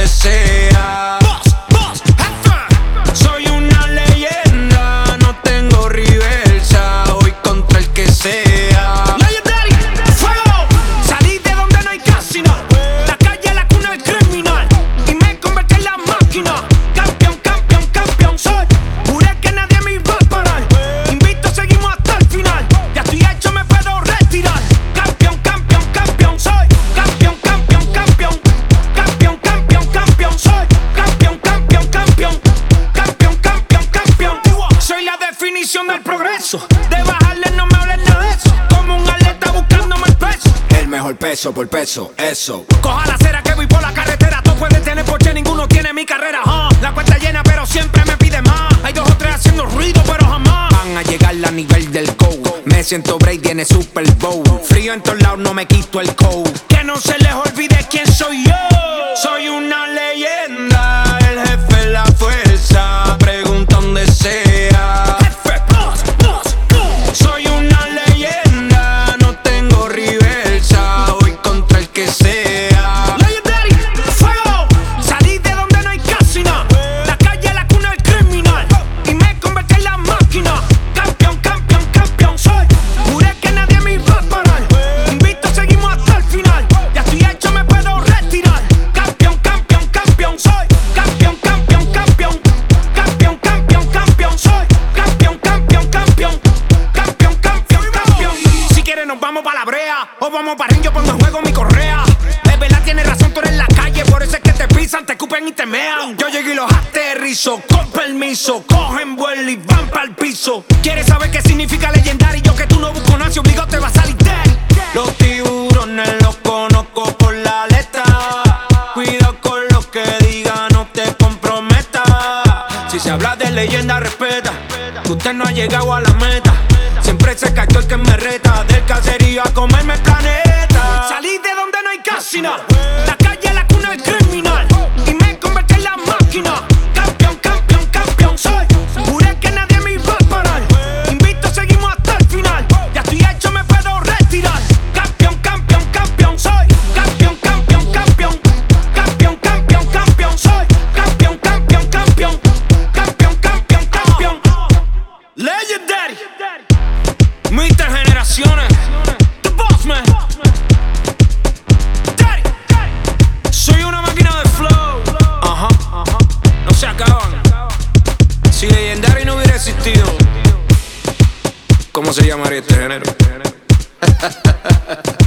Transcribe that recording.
sea. Soy una leyenda, no tengo reversa. Hoy contra el que sea. Legendary, fuego. Salí de donde no hay casino. La calle, la cuna del criminal. Y me convertí en la máquina. Campeón, campeón, campeón soy. Juré que nadie me iba a parar. Invito, seguimos hasta el final. Ya estoy hecho, me puedo retirar. Campeón, campeón, campeón soy. Campeón, campeón, campeón. Campeón, campeón, campeón soy. Campeón, campeón, campeón. Campeón, campeón, campeón. Soy la definición del progreso. De bajarle no me hables nada de eso. Como un atleta buscándome el peso. El mejor peso por peso, eso. Coja la acera que voy por la carretera. Todos pueden tener porche, ninguno tiene mi carrera. La cuenta llena, pero siempre me pide más. Hay dos o tres haciendo ruido, pero jamás Van a llegar a nivel del go. Me siento Brady en el Super Bowl. Frío en todos lados, no me quito el coat. que no se les olvide quién soy yo. Soy una leyenda, el jefe de la fuerza. Pregunta donde sea. Jefe, boss. Soy una leyenda, no tengo reversa. Hoy contra el que sea. Legendary, fuego. Salí de donde no hay casino. La calle, la cuna del criminal. Y me convertí en la máquina. Campeón, campeón, campeón soy. Juré que nadie me iba a parar. Invito, seguimos hasta el final. Ya estoy hecho, me puedo retirar. Campeón, campeón, campeón soy. Campeón, campeón, campeón. Campeón, campeón, campeón soy. Campeón, campeón, campeón. Campeón, campeón, campeón. Si quieres nos vamos pa' la brea. O vamos pa' ring, yo pongo en juego mi correa. Es verdad, tienes razón, tú eres la calle. Por eso es que te pisan, te escupen y te mean. Yo llegué y los aterrizo, con permiso. Cogen vuelo y van pa'l piso. ¿Quieres saber qué significa legendario? Yo que tú no busco nacio, obligado te va a salir dead. Los tiburones los conozco por la aleta. Cuidado con lo que diga, no te comprometas. Si se habla de leyenda, respeta. Que usted no ha llegado a la meta. Siempre se cayó el que me reta. Del caserío a comerme el planeta. Salí de donde no hay casino. La calle, la cuna del criminal. Y me convertí en la máquina. Campeón, campeón, campeón soy. Juré que nadie me iba a parar. Invito, seguimos hasta el final. Ya estoy hecho, me puedo retirar. Campeón, campeón, campeón soy. Campeón, campeón, campeón. Campeón, campeón, campeón soy. Campeón, campeón, campeón. Campeón, campeón, campeón. Legendary. Mister Generaciones. The Boss Man. Daddy. Soy una máquina de flow. Ajá. No se acaban. Si Legendary no hubiera existido, ¿cómo se llamaría este género?